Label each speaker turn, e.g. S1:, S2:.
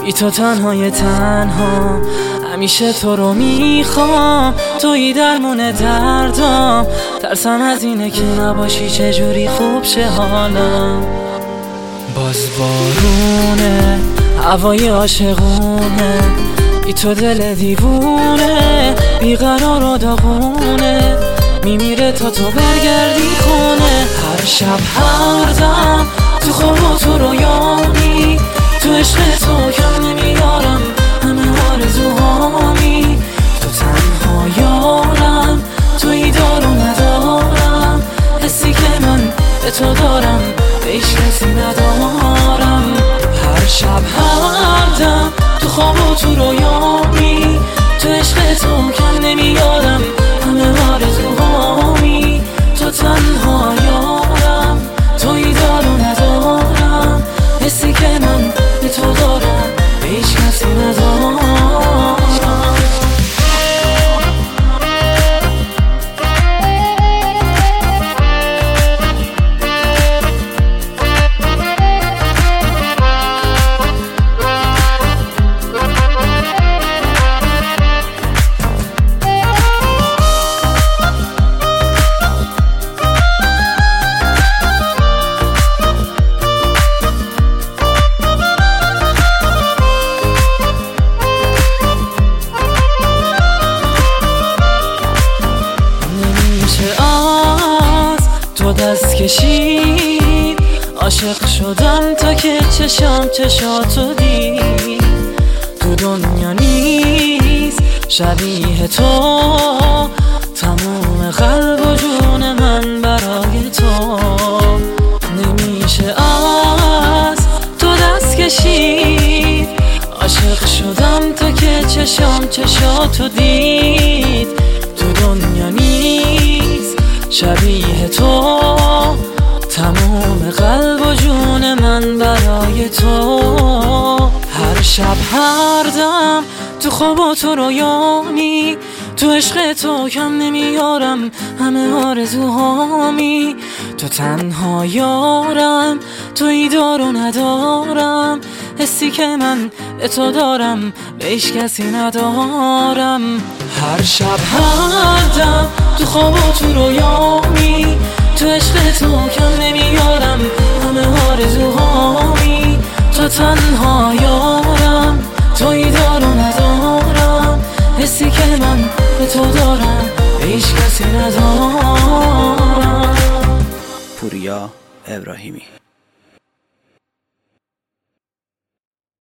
S1: بی تو تنهای تنها، همیشه تو رو میخوام، تویی درمون دردام. ترسم از اینه که نباشی چجوری خوب شه حالم. باز بارونه، هوای عاشقونه، بی تو دل دیوونه، بیقرار و داغونه، میمیره تا تو برگردی خونه. هر شب هر دم تو خواب و تو رویامی، تو عشق تو کم نمیارم همه آرزوهامی. تو تنها یارم، تویی دار و ندارم، حسی که من به تو دارم به هیچ کسی ندارم. هر شب هر دم تو خواب و تو رویامی، تو عشق تو کم نمیارم همه آرزوهامی. تو تنها یارم، تویی دار و ندارم، حسی که من به تو دارم به هیچ کسی ندارم. دست کشید عاشق شدم تا که چشام چشاتو دید. تو دنیا نیست شبیه تو، تموم قلب و جون من برای تو. نمیشه از تو دست کشید، عاشق شدم تا که چشام چشاتو دید. تو دنیا نیست شبیه تو، تمام قلب و جون من برای تو. هر شب هر دم تو خواب و تو رویامی، تو عشق تو کم نمیارم همه آرزوهامی. تو تنها یارم، تویی دار و ندارم، حسی که من به تو دارم به هیچ کسی ندارم. هر شب هر دم تو خواب و تو رویامی، تو عشق تو کم نمیارم همه آرزوهامی. تو تنها یارم، تویی دار و ندارم، حسی که من به تو دارم به هیچ کسی ندارم.
S2: پوریا ابراهیمی.